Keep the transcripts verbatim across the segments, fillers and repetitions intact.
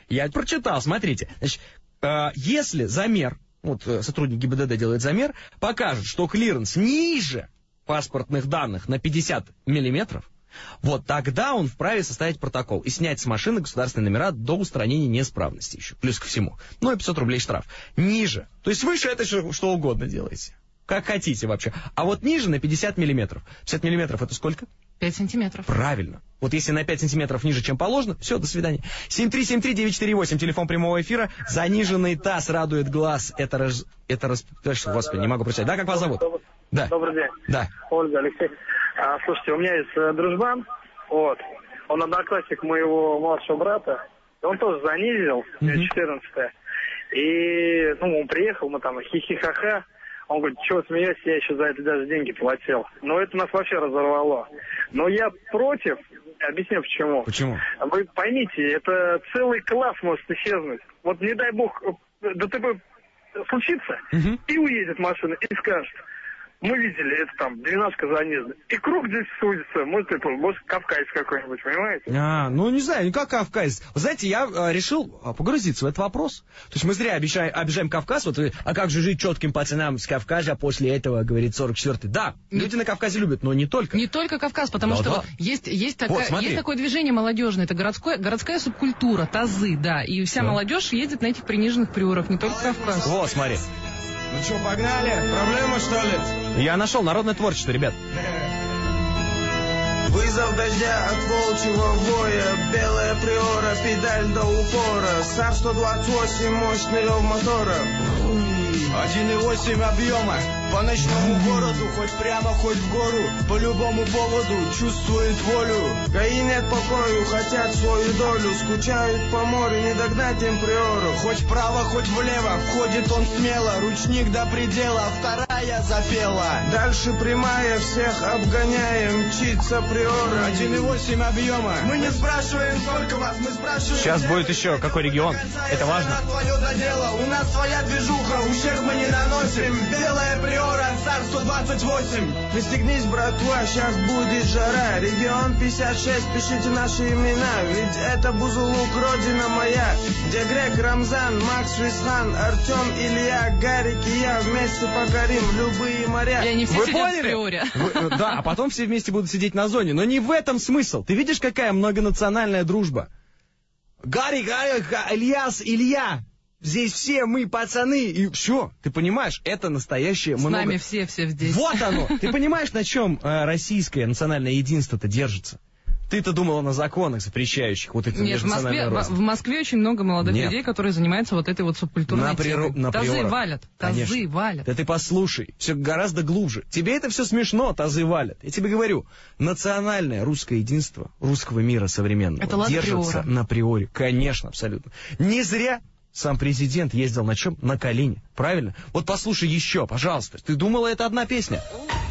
Я прочитал, смотрите. Значит, э, если замер, вот э, сотрудник ГИБДД делает замер, покажет, что клиренс ниже паспортных данных на пятьдесят миллиметров, вот тогда он вправе составить протокол и снять с машины государственные номера до устранения неисправности еще, плюс ко всему. Ну и пятьсот рублей штраф. Ниже, то есть выше это что, что угодно делаете. Как хотите вообще. А вот ниже на пятьдесят миллиметров. пятьдесят миллиметров это сколько? пять сантиметров. Правильно. Вот если на пять сантиметров ниже, чем положено, все, до свидания. семь три семь три девять четыре восемь, телефон прямого эфира. Заниженный таз радует глаз. Это раз... Это раз... Господи, не могу прочитать. Да, как вас зовут? Добрый, да. Добрый день. Да. Ольга, Алексей. А, слушайте, у меня есть э, дружбан, вот. Он одноклассник моего младшего брата. Он тоже занизил, mm-hmm. четырнадцатое. И, ну, он приехал, мы там хихи-ха-ха. Он говорит, чего смеешься, я еще за это даже деньги платил. Но это нас вообще разорвало. Но я против, объясню почему. Почему? Вы поймите, это целый класс может исчезнуть. Вот не дай бог, ДТП случится, угу. и уедет машина, и скажет, мы видели, это там, двенадцатка занизана. И круг здесь судится, может, это, может, кавказец какой-нибудь, понимаете? А, ну, не знаю, не как кавказец. Вы знаете, я а, решил погрузиться в этот вопрос. То есть мы зря обещаем, обижаем Кавказ, вот, а как же жить четким пацанам с Кавказа после этого, говорит сорок четвёртый. Да, не... люди на Кавказе любят, но не только. Не только Кавказ, потому да, что да. есть, есть, такая, вот, есть такое движение молодежное, это городское, городская субкультура, тазы, да, и вся да. молодежь ездит на этих приниженных приорах, не только Кавказ. Вот, смотри. Ну что, погнали? Проблема, что ли? Я нашел народное творчество, ребят. Вызов дождя от волчьего воя, белая приора, педаль до упора, САР сто двадцать восемь, мощный рев мотора. один и восемь объема, по ночному городу, хоть прямо, хоть в гору, по любому поводу чувствует волю. ГАИ нет покою, хотят свою долю, скучают по морю, не догнать им приору. Хоть вправо, хоть влево, входит он смело, ручник до предела, вторая запела. Дальше прямая, всех обгоняем, мчится приора. один и восемь объема, мы не спрашиваем, сколько вас, мы спрашиваем. Сейчас будет еще какой регион, это важно. У нас своя движуха, ущерб мы не наносим. Белая приора, САР сто двадцать восемь. Пристегнись, братва, сейчас будет жара. Регион пятьдесят шесть, пишите наши имена, ведь это Бузулук, родина моя, где Грек, Рамзан, Макс, Висхан, Артем, Илья, Гарик и я вместе покорим любые моря. И они все Вы сидят поняли? в приоре. Вы, да, а потом все вместе будут сидеть на зоне. Но не в этом смысл. Ты видишь, какая многонациональная дружба? Гарик, Гарик, Ильяс, Илья. Здесь все мы пацаны, и все, ты понимаешь, это настоящее С много... нами все, все здесь. Вот оно, ты понимаешь, на чем э, российское национальное единство-то держится? Ты-то думала на законах, запрещающих вот это Нет, в Москве, в, в Москве очень много молодых Нет. людей, которые занимаются вот этой вот субкультурной на темой. На тазы приорах. валят, тазы Конечно. валят. Да ты послушай, все гораздо глубже. Тебе это все смешно, тазы валят. Я тебе говорю, национальное русское единство русского мира современного это держится на приоре. Конечно, абсолютно. Не зря сам президент ездил на чем? На Калине. Правильно? Вот послушай еще, пожалуйста. Ты думала, это одна песня?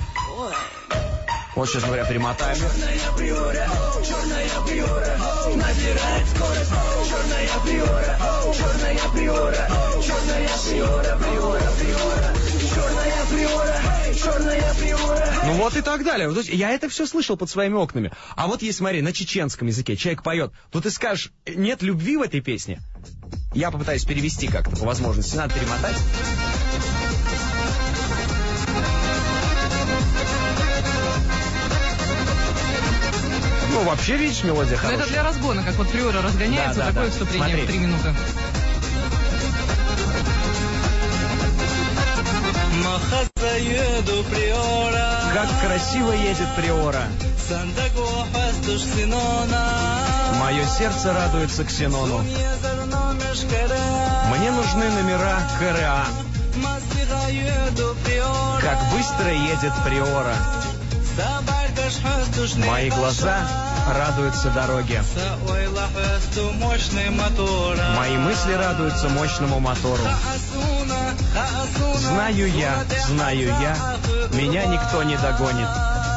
Вот сейчас, говоря, перемотаем. Черная приора, черная приора, набирает скорость. Черная приора, черная приора, черная приора, приора, приора, черная приора, черная приора. Ну вот и так далее. Вот, я это все слышал под своими окнами. А вот есть, смотри, на чеченском языке человек поет, то ты скажешь, нет любви в этой песне? Я попытаюсь перевести как-то по возможности. Надо перемотать. Ну, вообще, видишь, мелодия хорошая. Но это для разгона, как вот приора разгоняется, да, да, такое да. вступление Смотри. в три минуты. Как красиво едет приора. Мое сердце радуется Ксенону. Мне нужны номера КРА. Как быстро едет приора. Мои глаза радуются дороге. Мои мысли радуются мощному мотору. Знаю я, знаю я, меня никто не догонит.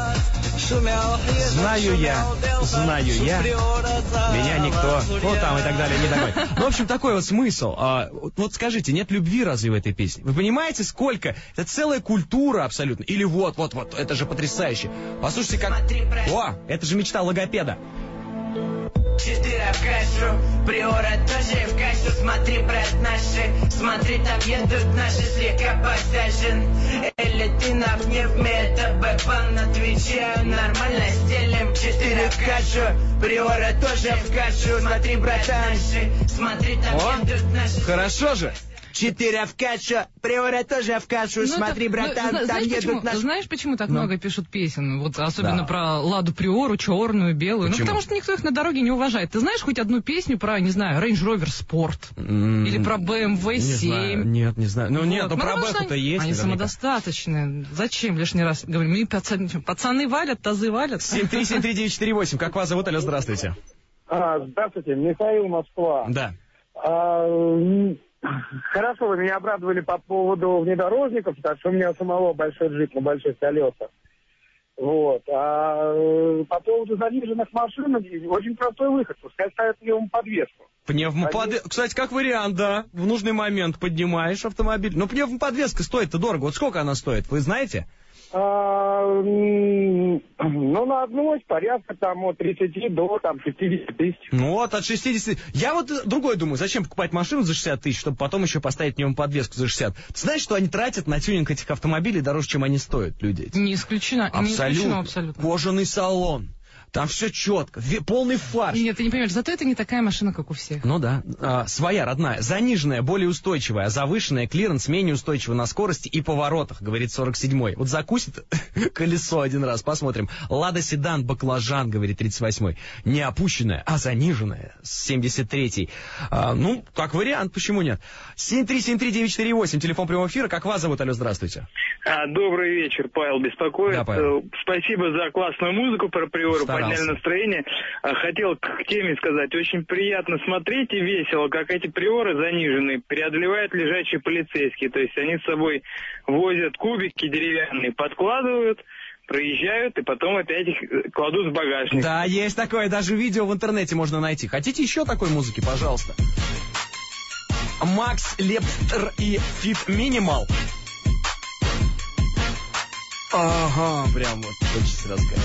Знаю я, знаю я, меня никто, ну там и так далее, не догонит. Ну, в общем, такой вот смысл. А, вот скажите, нет любви разве в этой песне? Вы понимаете, сколько? Это целая культура абсолютно. Или вот, вот, вот, это же потрясающе. Послушайте, как... О, это же мечта логопеда. четыре в кашу. Приора тоже в кашу. Смотри, брат, наши. Смотри, там едут наши, слегка посажен. Или ты на вневме, это бэкбан на твиче. Нормально стелем четыре в кашу. Приора тоже в кашу. Смотри, брат, наши. Смотри, там О, едут наши. Хорошо же. Четыре в кашу, Приора тоже в кашу. Ну, смотри, это, братан, ну, там знаешь, едут почему, наши... знаешь, почему так ну. много пишут песен? Вот особенно Да. про Ладу Приору, черную, белую. Почему? Ну, потому что никто их на дороге не уважает. Ты знаешь хоть одну песню про, не знаю, Range Rover Sport? М-м, Или про бэ эм вэ не знаю. семь? Нет, не знаю. Ну Вот. нет, ну про потому что Бэху-то они- есть. Они наверняка. самодостаточные. Зачем лишний раз говорим? Мы пацаны, пацаны валят, тазы валят. семь три семь три девять четыре восемь. Как вас зовут? Алло, здравствуйте. А, здравствуйте, Михаил, Москва. Да. А, м, хорошо, вы меня обрадовали по поводу внедорожников, потому что у меня самого большой джип на больших колесах. Вот. А э, по поводу заниженных машин, очень простой выход. Пускай ставят пневмоподвеску. Пневмоподвеска. Кстати, как вариант, да. В нужный момент поднимаешь автомобиль. Но пневмоподвеска стоит-то дорого. Вот сколько она стоит, вы знаете? А, м, ну, на одной порядка там от тридцати до там, пятидесяти тысяч. Ну вот, от шестидесяти. Я вот другой думаю, зачем покупать машину за шестьдесят тысяч, чтобы потом еще поставить пневмоподвеску за шестьдесят. Ты знаешь, что они тратят на тюнинг этих автомобилей дороже, чем они стоят, люди эти? Не исключено. Не исключено абсолютно. Кожаный салон. Там все четко, ве- полный фарш. Нет, ты не понимаешь, зато это не такая машина, как у всех. Ну да, а, своя, родная, заниженная, более устойчивая, а завышенная, клиренс менее устойчивый на скорости и поворотах, говорит сорок седьмой. Вот закусит колесо один раз, посмотрим. Лада Седан Баклажан, говорит тридцать восьмой. Не опущенная, а заниженная, семьдесят третий. А, ну, как вариант, почему нет? семь три семь три девять четыре восемь, телефон прямого эфира. Как вас зовут? Алло, здравствуйте. А, добрый вечер, Павел беспокоит. Да, Павел. Спасибо за классную музыку про Приору, Старался. подняли настроение. А, хотел к теме сказать, очень приятно смотреть и весело, как эти Приоры заниженные преодолевают лежачие полицейские. То есть они с собой возят кубики деревянные, подкладывают, проезжают и потом опять их кладут в багажник. Да, есть такое, даже видео в интернете можно найти. Хотите еще такой музыки, пожалуйста? Макс Лепстер и Фит Минимал. Ага, прям вот хочется рассказать.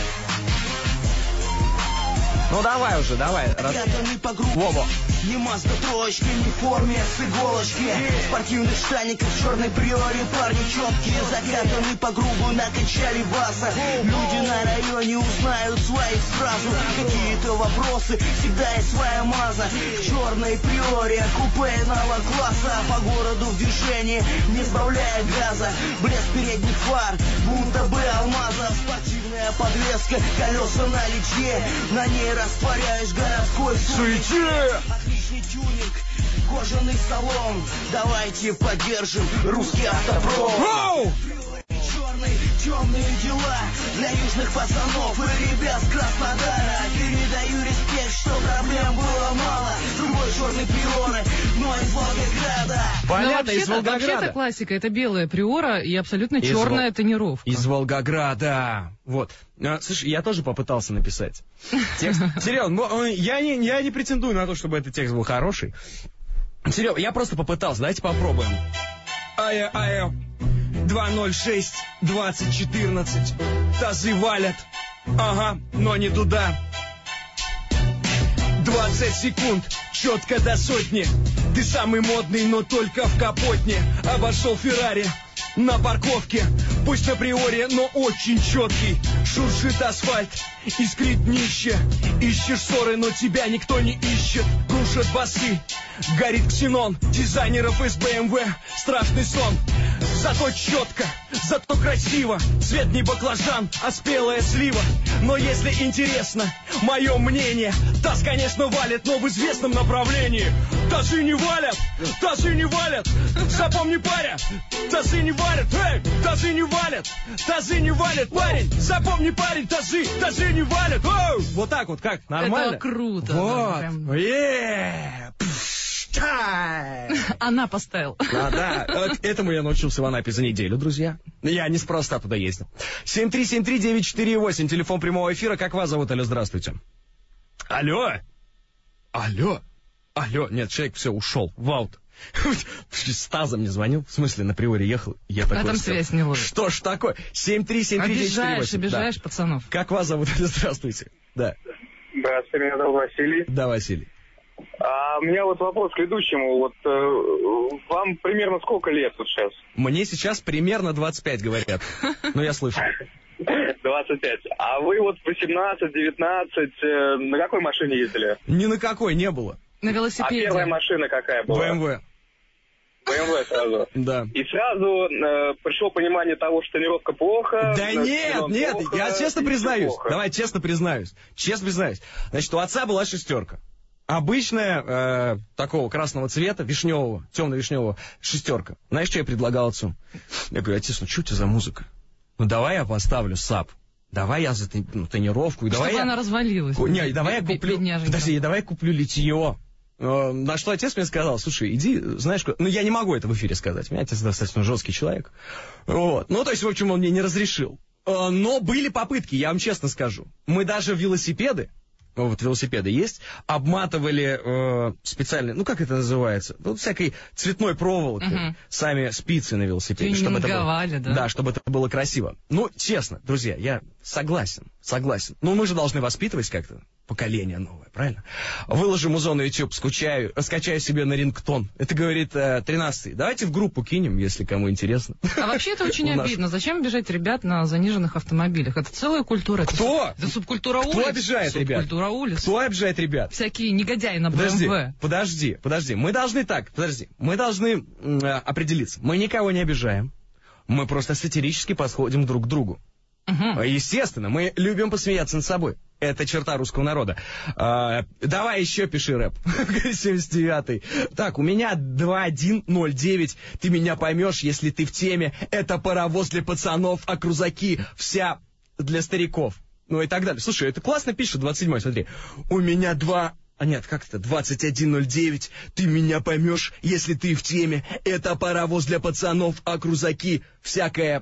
Ну давай уже, давай. Раз... Во-во. Не маска троечка, не в форме с иголочки. Спортивных штаников, черной приоре, парни четкие. Закатаны по кругу, накачали баса. Люди на районе узнают своих сразу. Какие-то вопросы, всегда есть своя маза. В черной приоре, купе иного класса. По городу в движении, не сбавляя газа. Блеск передних фар, будто бы алмаза. Спортивная подвеска, колеса на литье. На ней растворяешь городской суете. Отличный тюнинг, кожаный салон. Давайте поддержим русский автопром. Воу! Черный, темные дела для южных пацанов и ребят с Краснодара. Передаю респект, что проблем было мало. Другой черный Приоры, но из Волгограда. Понятно, из вообще-то, вообще-то Волгограда. классика, это белая Приора и абсолютно Из черная Вол- тонировка. Из Волгограда. Вот. А, слушай, я тоже попытался написать текст. Серега, ну, я не, я не претендую на то, чтобы этот текст был хороший. Серега, я просто попытался. Давайте попробуем. Ая, ая. два ноль шесть двадцать четырнадцать. Тазы валят. Ага, но не туда. двадцать секунд, четко до сотни. Ты самый модный, но только в капотне. Обошел Феррари на парковке. Пусть на Приоре, но очень четкий. Шуршит асфальт, искрит днище. Ищешь ссоры, но тебя никто не ищет. Крушат басы, горит ксенон. Дизайнеров из бэ эм вэ страшный сон. Зато четко, зато красиво. Цвет не баклажан, а спелая слива. Но если интересно мое мнение, таз, конечно, валит, но в известном направлении. Тазы не валят, тазы не валят. Запомни, паря, тазы не валят. Эй, тазы не валят, тазы не валят, парень. Запомни, парень, тазы, тазы не валят. Оу! Вот так вот, как, нормально? Это круто. Вот. Да, прям. Е-е-е. Пш, тай. Она поставила. А, да, вот этому я научился в Анапе за неделю, друзья. Я неспроста туда ездил. семь три семь три девять четыре восемь, телефон прямого эфира. Как вас зовут? Алло, здравствуйте. Алло. Алло. Алло. Нет, человек все, ушел. В аут. С тазом мне звонил. В смысле, на Приоре ехал. Я такой, А там сказал, связь не ловит. что ж такое? семь три семь три девять четыре Обижаешь, восемь. обижаешь Да. пацанов. Как вас зовут? Здравствуйте. Да. Здравствуйте, меня зовут Василий. Да, Василий. А, у меня вот вопрос к ведущему. Вот э, вам примерно сколько лет вот сейчас? Мне сейчас примерно двадцать пять, говорят. Ну, я слышал. двадцать пять. А вы вот восемнадцать, девятнадцать, э, на какой машине ездили? Ни на какой не было. На велосипеде. А первая машина какая была? бэ эм вэ. бэ эм вэ сразу? Да. И сразу э, пришло понимание того, что тонировка плохо. Да нет, нет, плохо, я честно признаюсь. Плохо. Давай, честно признаюсь. Честно признаюсь. Значит, у отца была шестерка. Обычная, э, такого красного цвета, вишневого, темно-вишневого, шестерка. Знаешь, что я предлагал отцу? Я говорю: отец, ну что это за музыка? Ну давай я поставлю САП. Давай я за ну, тонировку. И давай Чтобы я... она развалилась. Не, давай я куплю... Бедняженька. Подожди, давай я куплю литье. На что отец мне сказал: слушай, иди, знаешь, куда... ну я не могу это в эфире сказать, у меня отец достаточно жесткий человек. Вот. Ну, то есть, в общем, он мне не разрешил. Но были попытки, я вам честно скажу. Мы даже велосипеды, вот велосипеды есть, обматывали э, специально, ну как это называется, ну всякой цветной проволокой, угу. сами спицы на велосипеде, чтобы это было, да? Да, чтобы это было красиво. Ну, честно, друзья, я согласен, согласен. Но мы же должны воспитывать как-то поколение новое, правильно? Выложу музон на YouTube, скачаю, скачаю себе на рингтон. Это говорит тринадцатый. Давайте в группу кинем, если кому интересно. А вообще это очень обидно. Зачем обижать ребят на заниженных автомобилях? Это целая культура. Кто? Это субкультура улиц. Кто обижает ребят? Субкультура улиц. Кто обижает ребят? Всякие негодяи на бэ эм Подожди, вэ. подожди, подожди. Мы должны так, подожди. Мы должны м, определиться. Мы никого не обижаем. Мы просто сатирически подходим друг к другу. Угу. Естественно, мы любим посмеяться над собой. Это черта русского народа. А, давай еще пиши рэп. семьдесят девятый. Так, у меня два один ноль девять. Ты меня поймешь, если ты в теме. Это паровоз для пацанов, а крузаки вся для стариков. Ну и так далее. Слушай, это классно пишет, двадцать седьмой, смотри. У меня два... А нет, как это? двадцать один ноль девять. Ты меня поймешь, если ты в теме. Это паровоз для пацанов, а крузаки всякая...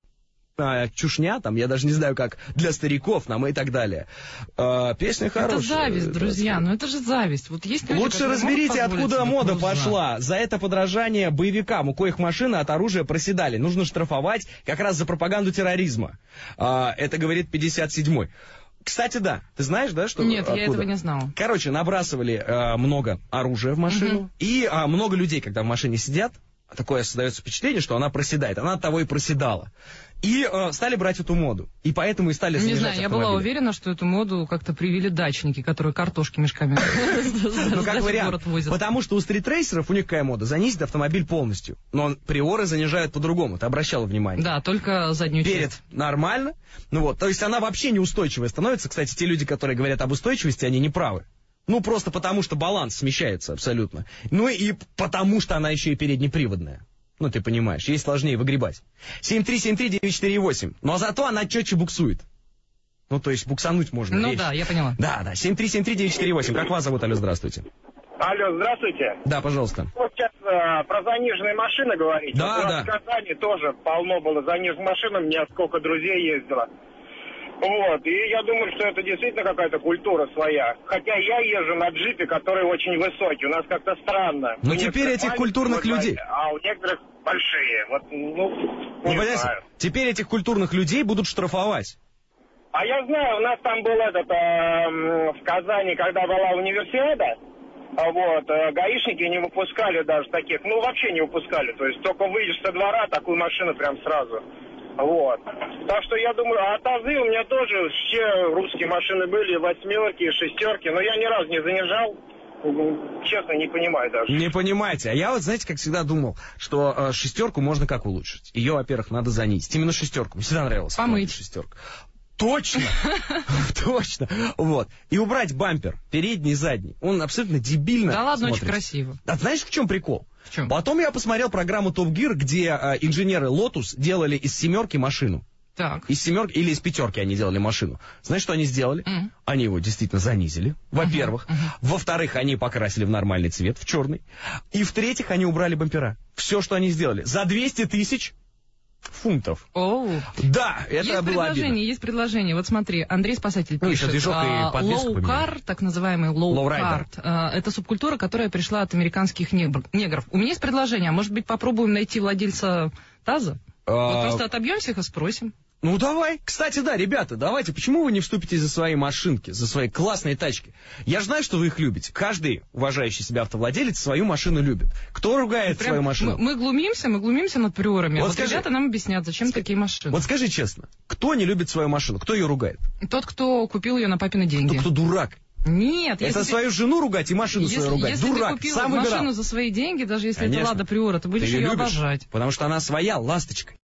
А, чушня, там, я даже не знаю как, для стариков нам и так далее. А, песня хорошая. Это зависть, друзья, ну это же зависть. Вот есть люди, лучше разберите, откуда мода пошла. За это подражание боевикам, у коих машины от оружия проседали. Нужно штрафовать как раз за пропаганду терроризма. А, это говорит пятьдесят седьмой. Кстати, да, ты знаешь, да, что... Нет, откуда? Я этого не знала. Короче, набрасывали а, много оружия в машину, угу. и а, много людей, когда в машине сидят, такое создается впечатление, что она проседает. Она от того и проседала. И э, стали брать эту моду. И поэтому и стали снижать автомобили. Не знаю, я была уверена, что эту моду как-то привели дачники, которые картошки мешками ну, как вариант. Потому что у стритрейсеров у них какая мода? Занизить автомобиль полностью. Но приоры занижают по-другому. Ты обращала внимание? Да, только заднюю часть. Перед нормально. Ну вот, то есть она вообще неустойчивая становится. Кстати, те люди, которые говорят об устойчивости, они не правы. Ну, просто потому что баланс смещается абсолютно. Ну и потому что она еще и переднеприводная. Ну, ты понимаешь, ей сложнее выгребать. семь три семь три девять четыре восемь. Но зато она четче буксует. Ну, то есть буксануть можно. Ну речь. Да, я поняла. Да, да, семь три семь три девять четыре восемь. Как вас зовут, алло, здравствуйте. Алло, здравствуйте. Да, пожалуйста. Вот сейчас э, про заниженные машины говорите. Да, вот да. В Казани тоже полно было заниженных машин, у меня сколько друзей ездило. Вот, и я думаю, что это действительно какая-то культура своя. Хотя я езжу на джипе, который очень высокий, у нас как-то странно. Ну, теперь этих культурных людей... А у некоторых большие, вот, ну, не ну, знаю. Теперь этих культурных людей будут штрафовать. А я знаю, у нас там был этот, э, в Казани, когда была универсиада, вот, э, гаишники не выпускали даже таких, ну, вообще не выпускали, то есть только выйдешь со двора, такую машину прям сразу. Вот. Так что я думаю, а тазы у меня тоже все русские машины были, восьмерки, шестерки, но я ни разу не занижал. Честно, не понимаю даже. Не понимаете. А я вот, знаете, как всегда думал, что э, шестерку можно как улучшить. Ее, во-первых, надо занизить. Именно шестерку. Мне всегда нравилась. Помыть. Шестерка. Точно! Точно! Вот. И убрать бампер, передний и задний. Он абсолютно дебильно Да ладно, смотрится. Очень красиво. А знаешь, в чем прикол? В чем? Потом я посмотрел программу Top Gear, где э, инженеры Lotus делали из семерки машину. Так. Из семерки или из пятерки они делали машину. Знаешь, что они сделали? Mm. Они его действительно занизили, во-первых. Uh-huh. Uh-huh. Во-вторых, они покрасили в нормальный цвет, в черный. И в-третьих, они убрали бампера. Все, что они сделали. За двести тысяч фунтов. Oh. Да, это есть было предложение, обидно. Есть предложение. Вот смотри, Андрей Спасатель ну, пишет. Лоу-кар, так называемый лоу-кар, это субкультура, которая пришла от американских негр, негров. У меня есть предложение. Может быть, попробуем найти владельца таза? Вот просто отобьемся их и спросим. Ну давай. Кстати, да, ребята, давайте, почему вы не вступите за свои машинки, за свои классные тачки? Я же знаю, что вы их любите. Каждый уважающий себя автовладелец свою машину любит. Кто ругает Прям свою машину? Мы, мы глумимся, мы глумимся над приорами. Вот, вот скажи, ребята нам объяснят, зачем ск... такие машины. Вот скажи честно, кто не любит свою машину? Кто ее ругает? Тот, кто купил ее на папины деньги. Тот, кто дурак. Нет, это если свою ты... жену ругать и машину если, свою ругать. Если Дурак, ты купил сам машину выбирал. за свои деньги, даже если Конечно. это Лада Приора, ты будешь ты ее, ее любишь, обожать. Потому что она своя, ласточка.